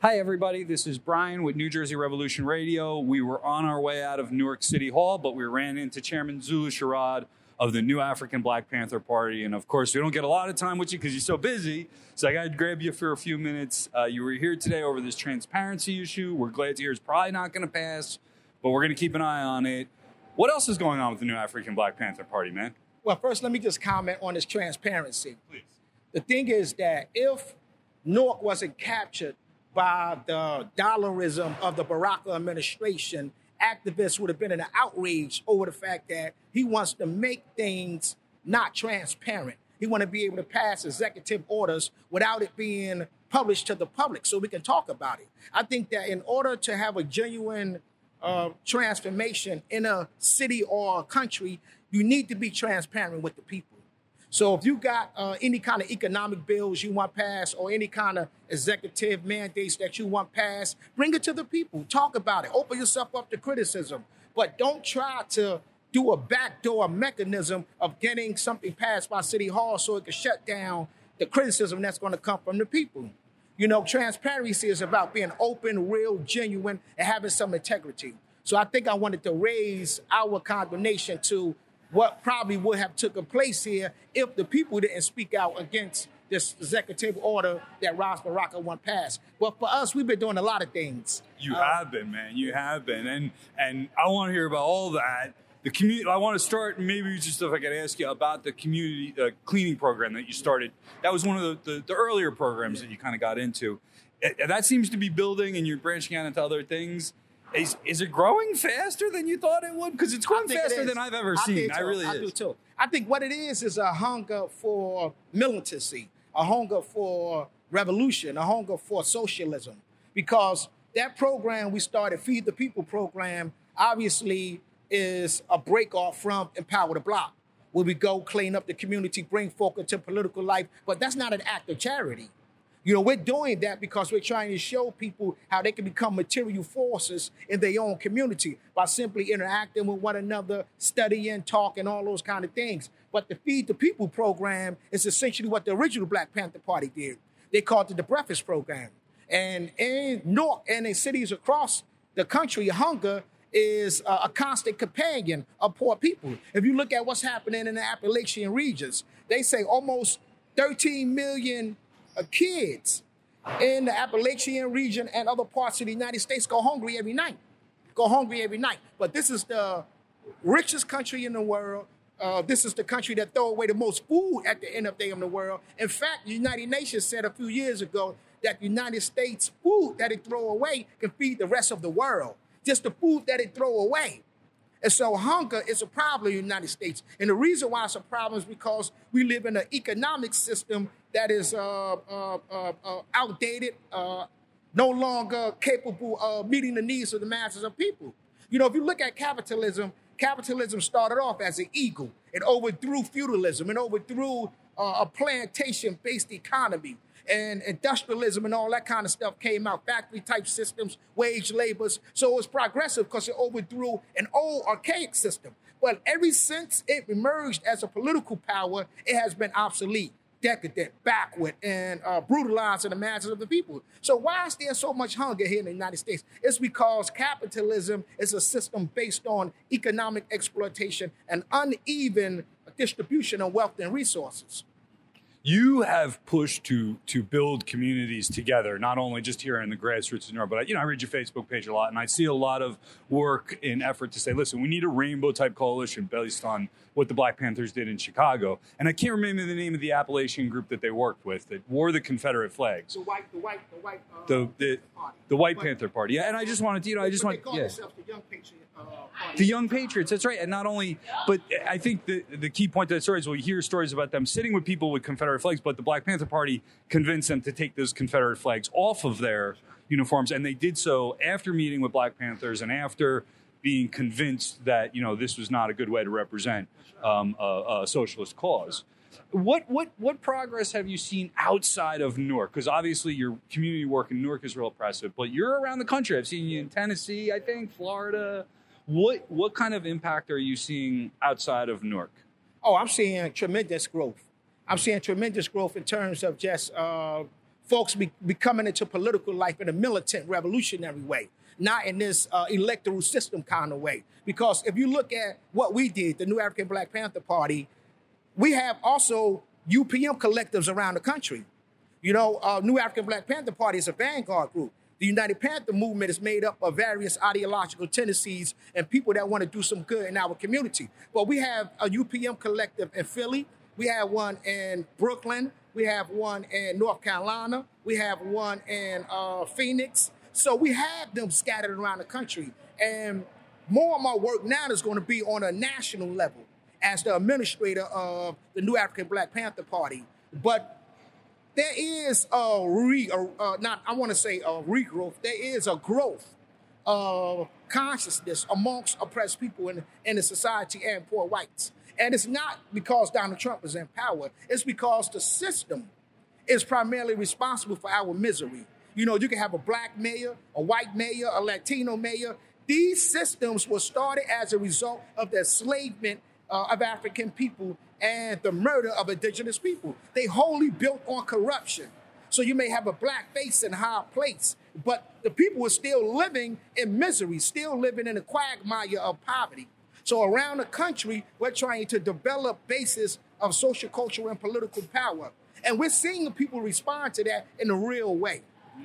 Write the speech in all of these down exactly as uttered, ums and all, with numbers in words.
Hi, everybody. This is Brian with New Jersey Revolution Radio. We were on our way out of Newark City Hall, but we ran into Chairman Zulu Sherrod of the New African Black Panther Party. And, of course, we don't get a lot of time with you because you're so busy. So I got to grab you for a few minutes. Uh, you were here today over this transparency issue. We're glad to hear it's probably not going to pass, but we're going to keep an eye on it. What else is going on with the New African Black Panther Party, man? Well, first, let me just comment on this transparency. Please. The thing is that if Newark wasn't captured by the dollarism of the Barack administration, activists would have been in an outrage over the fact that he wants to make things not transparent. He wants to be able to pass executive orders without it being published to the public so we can talk about it. I think that in order to have a genuine uh, transformation in a city or a country, you need to be transparent with the people. So if you got uh, any kind of economic bills you want passed or any kind of executive mandates that you want passed, bring it to the people. Talk about it. Open yourself up to criticism. But don't try to do a backdoor mechanism of getting something passed by City Hall so it can shut down the criticism that's going to come from the people. You know, transparency is about being open, real, genuine, and having some integrity. So I think I wanted to raise our condemnation to what probably would have taken place here if the people didn't speak out against this executive order that Ras Baraka want passed. But for us, we've been doing a lot of things. You uh, have been, man. You have been. And and I want to hear about all that. The community. I want to start, maybe just if I could ask you about the community uh, cleaning program that you started. That was one of the, the, the earlier programs that you kind of got into. Uh, that seems to be building, and you're branching out into other things. Is, is it growing faster than you thought it would? Because it's growing faster it than I've ever I seen. So. I really I is. do too. I think what it is is a hunger for militancy, a hunger for revolution, a hunger for socialism. Because that program we started, Feed the People program, obviously is a break off from Empower the Block, where we go clean up the community, bring folk into political life. But that's not an act of charity. You know, we're doing that because we're trying to show people how they can become material forces in their own community by simply interacting with one another, studying, talking, all those kind of things. But the Feed the People program is essentially what the original Black Panther Party did. They called it the Breakfast Program. And in Newark and in cities across the country, hunger is a, a constant companion of poor people. If you look at what's happening in the Appalachian regions, they say almost thirteen million Uh, kids in the Appalachian region and other parts of the United States go hungry every night. Go hungry every night. But this is the richest country in the world. Uh, this is the country that throw away the most food at the end of the day in the world. In fact, the United Nations said a few years ago that the United States food that it throw away can feed the rest of the world. Just the food that it throw away. And so hunger is a problem in the United States. And the reason why it's a problem is because we live in an economic system that is uh, uh, uh, uh, outdated, uh, no longer capable of meeting the needs of the masses of people. You know, if you look at capitalism, capitalism started off as an eagle. It overthrew feudalism. It overthrew uh, a plantation-based economy. And industrialism and all that kind of stuff came out, factory-type systems, wage labors. So it was progressive because it overthrew an old, archaic system. But ever since it emerged as a political power, it has been obsolete, decadent, backward, and uh, brutalizing the masses of the people. So why is there so much hunger here in the United States? It's because capitalism is a system based on economic exploitation and uneven distribution of wealth and resources. You have pushed to to build communities together, not only just here in the grassroots in Newark, but I, you know, I read your Facebook page a lot, and I see a lot of work in effort to say, listen, we need a rainbow-type coalition based on what the Black Panthers did in Chicago. And I can't remember the name of the Appalachian group that they worked with that wore the Confederate flags. The white, the white, the white, uh, the the, the White but, Panther Party. Yeah, and I just wanted to, you know, I just want, they call yeah. themselves the Young Patriot uh, Party. The Young Patriots, that's right. And not only, but I think the the key point to that story is we hear stories about them sitting with people with Confederate flags, but the Black Panther Party convinced them to take those Confederate flags off of their uniforms, and they did so after meeting with Black Panthers and after being convinced that, you know, this was not a good way to represent um, a, a socialist cause. What what what progress have you seen outside of Newark? Because obviously your community work in Newark is real impressive, but you're around the country. I've seen you in Tennessee, I think, Florida. What what kind of impact are you seeing outside of Newark? Oh, I'm seeing tremendous growth. I'm seeing tremendous growth in terms of just uh, folks be, be coming into political life in a militant, revolutionary way, not in this uh, electoral system kind of way. Because if you look at what we did, the New African Black Panther Party, we have also U P M collectives around the country. You know, uh, New African Black Panther Party is a vanguard group. The United Panther movement is made up of various ideological tendencies and people that want to do some good in our community. But we have a U P M collective in Philly. We have one in Brooklyn. We have one in North Carolina. We have one in uh, Phoenix. So we have them scattered around the country. And more of my work now is going to be on a national level as the administrator of the New African Black Panther Party. But there is a re, uh, not I want to say a regrowth. There is a growth of consciousness amongst oppressed people in, in the society and poor whites. And it's not because Donald Trump is in power. It's because the system is primarily responsible for our misery. You know, you can have a black mayor, a white mayor, a Latino mayor. These systems were started as a result of the enslavement uh, of African people and the murder of indigenous people. They wholly built on corruption. So you may have a black face in high place, but the people are still living in misery, still living in a quagmire of poverty. So around the country, we're trying to develop bases of social, cultural, and political power. And we're seeing people respond to that in a real way.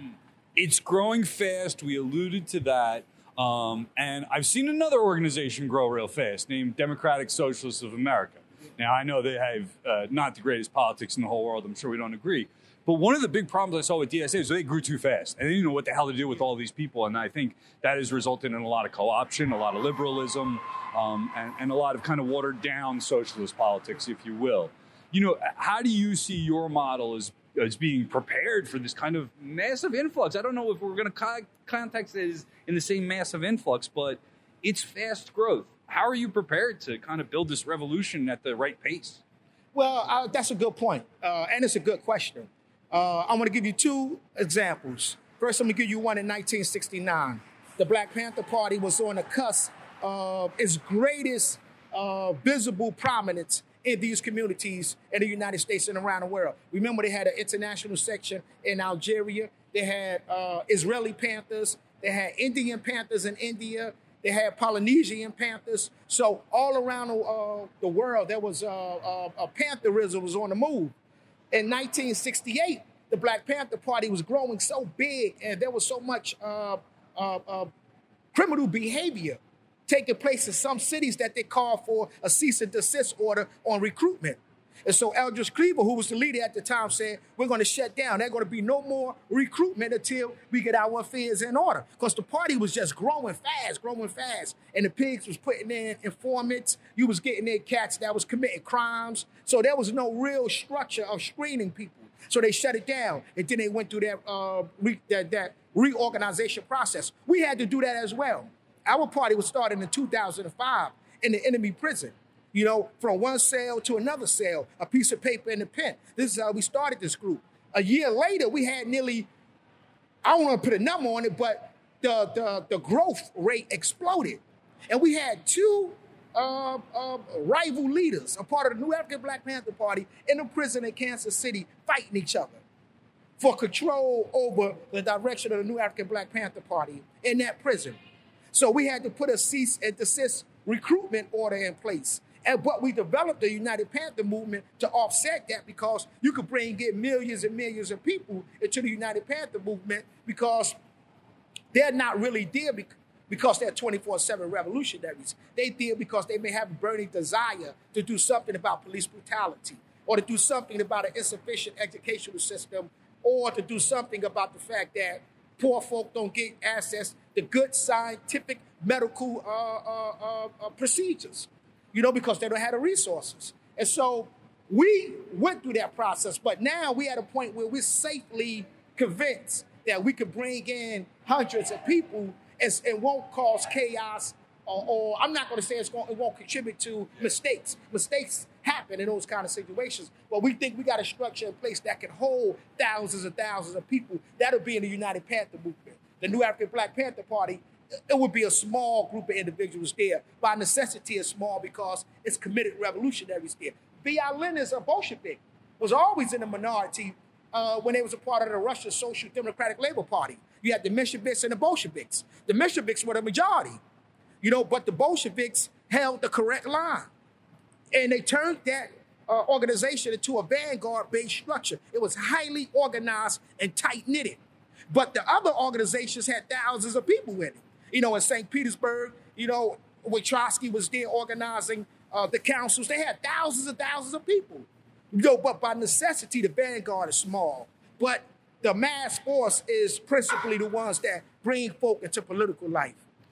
It's growing fast. We alluded to that. Um, and I've seen another organization grow real fast named Democratic Socialists of America. Now, I know they have uh, not the greatest politics in the whole world. I'm sure we don't agree. But one of the big problems I saw with D S A is they grew too fast. And they didn't know what the hell to do with all these people. And I think that has resulted in a lot of co-option, a lot of liberalism, um, and, and a lot of kind of watered down socialist politics, if you will. You know, how do you see your model as, as being prepared for this kind of massive influx? I don't know if we're going to co- context it as in the same massive influx, but it's fast growth. How are you prepared to kind of build this revolution at the right pace? Well, uh, that's a good point, uh, and it's a good question. Uh, I'm going to give you two examples. First, I'm going to give you one in nineteen sixty-nine. The Black Panther Party was on the cusp of its greatest uh, visible prominence in these communities in the United States and around the world. Remember, they had an international section in Algeria. They had uh, Israeli Panthers. They had Indian Panthers in India. They had Polynesian Panthers. So all around the, uh, the world, there was uh, uh, a Pantherism was on the move. In nineteen sixty-eight, the Black Panther Party was growing so big, and there was so much uh, uh, uh, criminal behavior taking place in some cities that they called for a cease and desist order on recruitment. And so Eldridge Cleaver, who was the leader at the time, said, we're going to shut down. There's going to be no more recruitment until we get our affairs in order. Because the party was just growing fast, growing fast. And the pigs was putting in informants. You was getting in cats that was committing crimes. So there was no real structure of screening people. So they shut it down. And then they went through that, uh, re- that, that reorganization process. We had to do that as well. Our party was started in two thousand five in the enemy prison. You know, from one cell to another cell, a piece of paper in the pen. This is how we started this group. A year later, we had nearly, I don't want to put a number on it, but the, the, the growth rate exploded. And we had two uh, uh, rival leaders, a part of the New African Black Panther Party, in a prison in Kansas City, fighting each other for control over the direction of the New African Black Panther Party in that prison. So we had to put a cease and desist recruitment order in place. And but we developed the United Panther movement to offset that, because you could bring in millions and millions of people into the United Panther movement, because they're not really there because they're twenty-four seven revolutionaries. They there because they may have a burning desire to do something about police brutality, or to do something about an insufficient educational system, or to do something about the fact that poor folk don't get access to good scientific medical uh, uh, uh, uh, procedures. You know, because they don't have the resources. And so we went through that process, but now we're at a point where we're safely convinced that we could bring in hundreds of people and it won't cause chaos, or, or I'm not going to say it's going, it won't contribute to mistakes. Mistakes happen in those kind of situations, but we think we got a structure in place that can hold thousands and thousands of people. That'll be in the United Panther movement. The New African Black Panther Party, it would be a small group of individuals there. By necessity, it's small because it's committed revolutionaries there. B I Lenin, a Bolshevik, was always in the minority uh, when they was a part of the Russian Social Democratic Labor Party. You had the Mensheviks and the Bolsheviks. The Mensheviks were the majority, you know, but the Bolsheviks held the correct line. And they turned that uh, organization into a vanguard-based structure. It was highly organized and tight-knitted. But the other organizations had thousands of people in it. You know, in Saint Petersburg, you know, when Trotsky was there organizing uh, the councils, they had thousands and thousands of people. You know, but by necessity, the vanguard is small. But the mass force is principally the ones that bring folk into political life.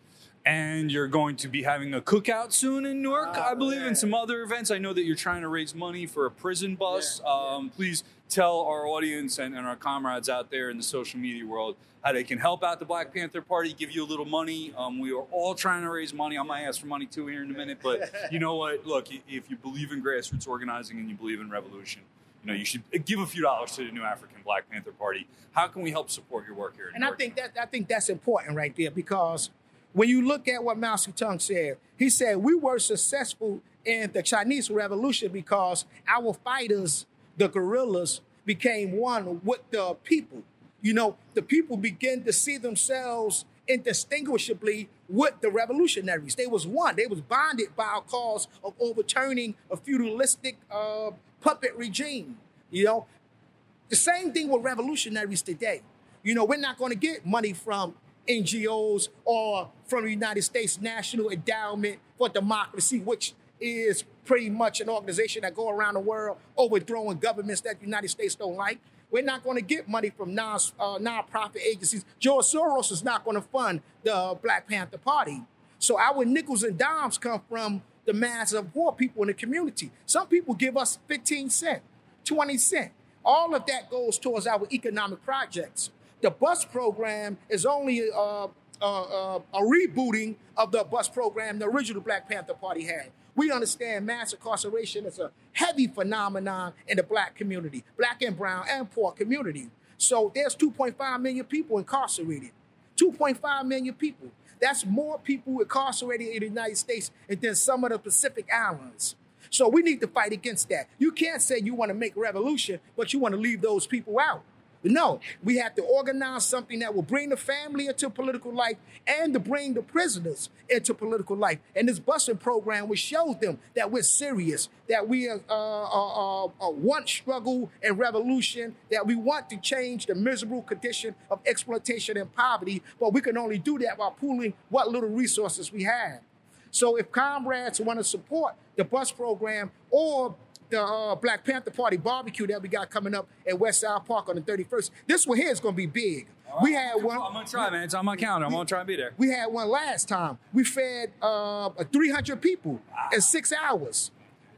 And you're going to be having a cookout soon in Newark, Oh, I believe, yeah. and some other events. I know that you're trying to raise money for a prison bus. Yeah, yeah. Um, please tell our audience and, and our comrades out there in the social media world how they can help out the Black Panther Party, give you a little money. Um, we are all trying to raise money. I might ask for money too here in a minute, but you know what? Look, if you believe in grassroots organizing and you believe in revolution, you know, you should give a few dollars to the New African Black Panther Party. How can we help support your work here in And Newark? I think that I think that's important right there, because when you look at what Mao Zedong said, he said we were successful in the Chinese Revolution because our fighters, the guerrillas, became one with the people. You know, the people began to see themselves indistinguishably with the revolutionaries. They was one. They was bonded by a cause of overturning a feudalistic uh, puppet regime. You know, the same thing with revolutionaries today. You know, we're not going to get money from N G Os or from the United States National Endowment for Democracy, which is pretty much an organization that go around the world overthrowing governments that the United States don't like. We're not going to get money from non, uh, non-profit agencies. George Soros is not going to fund the Black Panther Party. So our nickels and dimes come from the mass of poor people in the community. Some people give us fifteen cents, twenty cents. All of that goes towards our economic projects. The bus program is only uh, uh, uh, a rebooting of the bus program the original Black Panther Party had. We understand mass incarceration is a heavy phenomenon in the Black community, Black and brown and poor community. So there's two point five million people incarcerated. two point five million people. That's more people incarcerated in the United States than some of the Pacific Islands. So we need to fight against that. You can't say you want to make revolution, but you want to leave those people out. No, we have to organize something that will bring the family into political life and to bring the prisoners into political life. And this busing program will show them that we're serious, that we uh, uh, uh, uh, want struggle and revolution, that we want to change the miserable condition of exploitation and poverty, but we can only do that by pooling what little resources we have. So if comrades want to support the bus program or the uh, Black Panther Party barbecue that we got coming up at West Side Park on the thirty-first. This one here is going to be big. Right. We had one. I'm going to try, man. It's on my calendar. I'm going to try and be there. We had one last time. We fed uh, three hundred people Wow. in six hours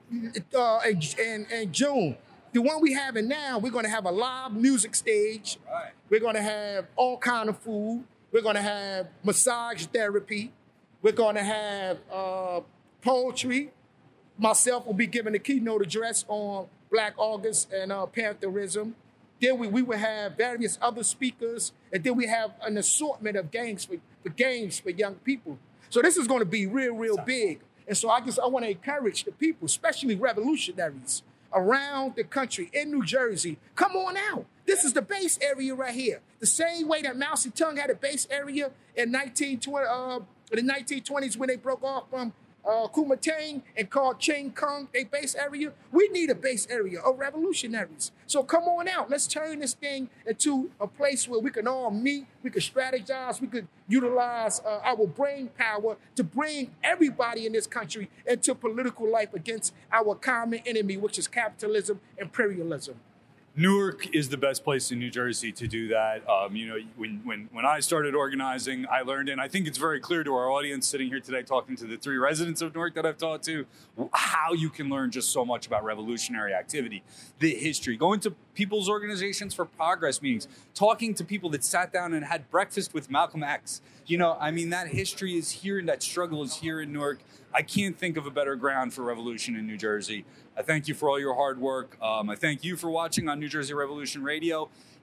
uh, in, in, in June. The one we having now, we're going to have a live music stage. Right. We're going to have all kind of food. We're going to have massage therapy. We're going to have uh, poetry. Myself will be giving a keynote address on Black August and uh, Pantherism. Then we, we will have various other speakers, and then we have an assortment of games for, for games for young people. So this is going to be real, real big. And so I just I want to encourage the people, especially revolutionaries around the country in New Jersey, come on out. This is the base area right here. The same way that Mao Zedong had a base area in nineteen twenty, uh, in the nineteen twenties when they broke off from Uh, Kuomintang and called Ching Kong a base area. We need a base area of revolutionaries. So come on out. Let's turn this thing into a place where we can all meet, we can strategize, we could utilize uh, our brain power to bring everybody in this country into political life against our common enemy, which is capitalism, imperialism. Newark is the best place in New Jersey to do that. Um, you know, when, when, when I started organizing, I learned, and I think it's very clear to our audience sitting here today talking to the three residents of Newark that I've talked to, how you can learn just so much about revolutionary activity, the history, going to people's organizations for progress meetings, talking to people that sat down and had breakfast with Malcolm X. You know, I mean, that history is here and that struggle is here in Newark. I can't think of a better ground for revolution in New Jersey. I thank you for all your hard work. Um, I thank you for watching on New Jersey Revolution Radio.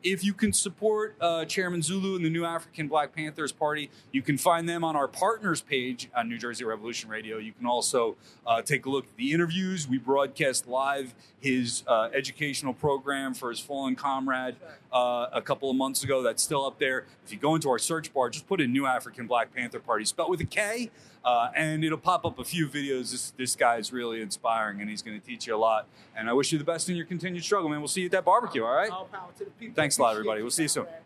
if you can support uh, Chairman Zulu and the New African Black Panthers Party, you can find them on our partners page on New Jersey Revolution Radio. You can also uh, take a look at the interviews. We broadcast live his uh, educational program for his fallen comrade uh, a couple of months ago. That's still up there. If you go into our search bar, just put in New African Black Panther Party, spelled with a K, uh, and it'll pop up a few videos. This, this guy is really inspiring, and he's going to teach you a lot. And I wish you the best in your continued struggle, man. We'll see you at that barbecue, all right? All power to the people. Thanks a lot, everybody. We'll see you soon.